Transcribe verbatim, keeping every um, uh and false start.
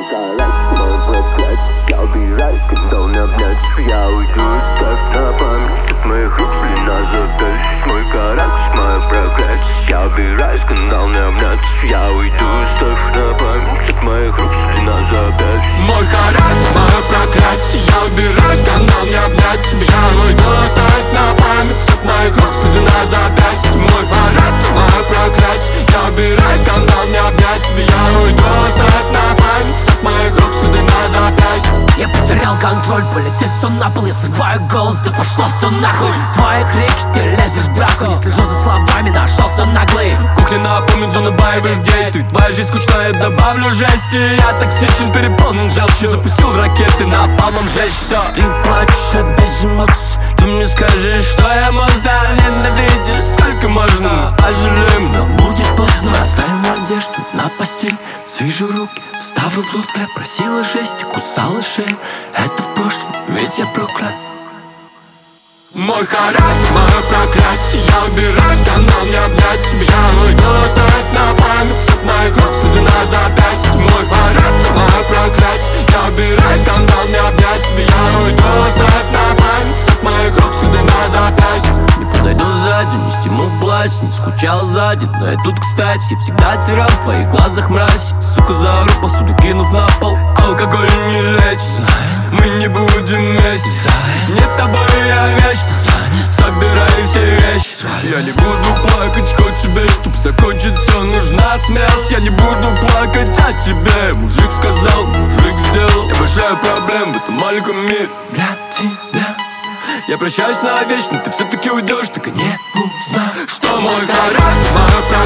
карать, мой проклять. Я убираюсь, когда он обнять. Я уйду, оставь на память от моих рук длина запястья. Мой каракс, мой проклять. Я убираюсь, когда он обнять. Я уйду, оставь на память от моих рук длина запястья. Мой каракс, мое проклятие. Я убираюсь, когда он не обнять. Я уйду, оставь на память от моих рук длина запястья. Мой каракс, мое проклятие. Я убираюсь, когда он не обнять. Я уйду, оставь на память от моих рук длина запястья. Я потерял контроль, полетит все на пол. Я срываю голос, да пошло все нахуй. Твои крики, ты лезешь в драку. Не слежу за словами, нашелся наглый. Кухня напомнит зону боевых действий. Твоя жизнь скучная, добавлю жести. Я токсичен, переполнен желчью. Запустил ракеты, напалмом жечь все. Ты плачешь без эмоций. Ты мне скажешь, что я монстр. Ненавидишь, сколько можно. Пожалеем, но будет поздно. Бросаем одежду на постель. Свяжу руки, ставлю в рот хлеб. Просила жесть, кусала шею. Это в прошлом, ведь я проклят. Мой характер, мое проклятие. Я убираюсь, канал не обнять. Я уйду, оставь на память от моих рук следы на запястье. Мой характер, мое проклятие. Я убираюсь, канал не обнять. Я уйду, оставь на память от моих рук следы на запястье. Не подойду сзади, не стиму плащ. Не скучал сзади, но я тут кстати. Всегда терял в твоих глазах мразь. Сука, заору посуду, кинув на пол. Алкоголь не лечит, мы не будем вместе. Нет тобой я вещь. Собирай все вещи. Я не буду плакать, хоть тебе, чтоб закончить все, нужна смерть. Я не буду плакать о тебе. Мужик сказал, мужик сделал. Я большая проблема в этом маленьком мире для тебя. Я прощаюсь навечно, ты все-таки уйдешь, так и не узнал, что мой характер, мое